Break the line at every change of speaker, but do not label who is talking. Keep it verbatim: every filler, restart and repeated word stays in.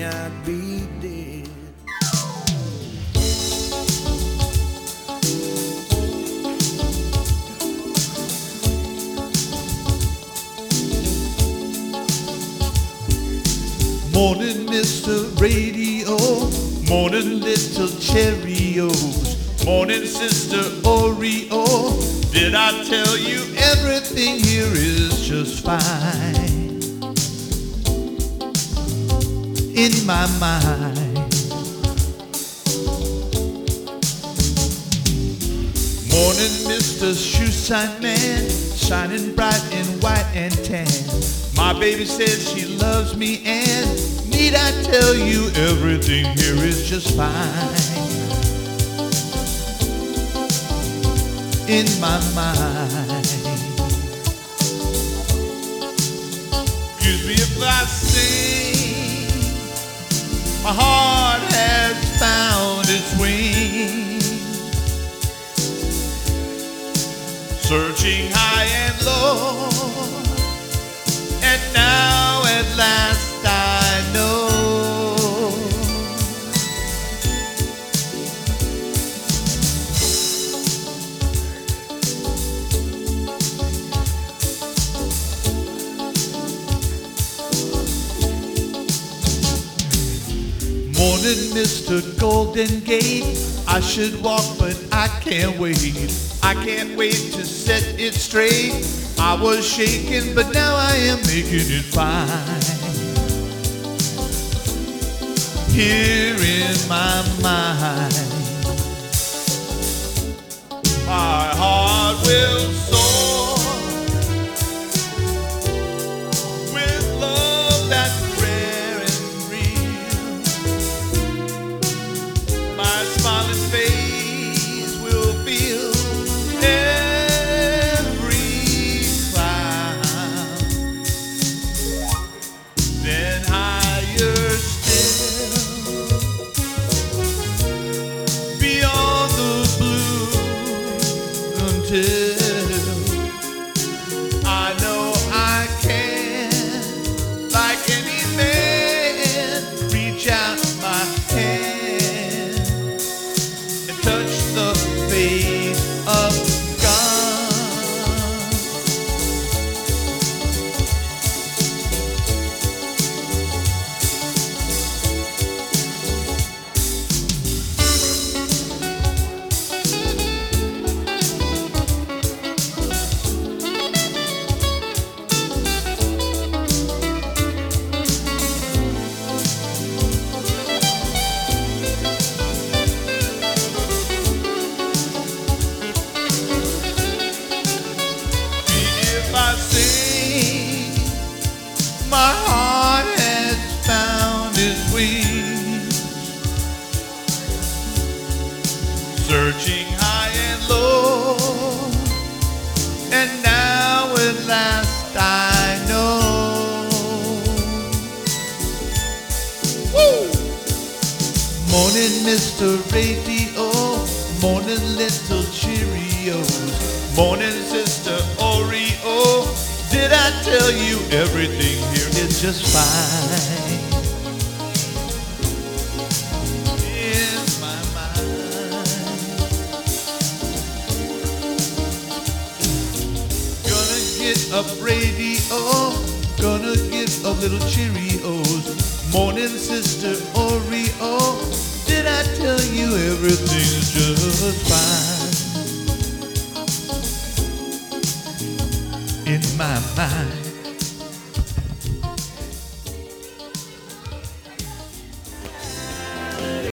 I'd be dead. Morning, Mister Radio. Morning, little Cheerios. Morning, Sister Oreo. Did I tell you everything here is just fine? In my mind. Morning, Mister Shoeshine Man, shining bright in white and tan. My baby says she loves me, and need I tell you everything here is just fine. In my mind. Excuse me if I sing, my heart has found its wings, searching high and low, and now at last I know. Morning, Mister Golden Gate. I should walk, but I can't wait. I can't wait to set it straight. I was shaking, but now I am making it fine. Here in my mind, my heart will soar with love that's rare and real. My smiling face will feel every cloud. Then higher still, beyond the blue, until I know I can, like any man, reach out my hand and touch the face of God. If I sing, my heart has found its wings, searching high and low, and now at last I know. Woo! Morning, Mister Radio. Morning, little Cheerios. Morning, Sister Oreo. Did I tell you everything here is just fine? In my mind. Gonna get up radio, gonna get a little Cheerios. Morning, Sister Oreo. Did I tell you everything's just fine? In my mind.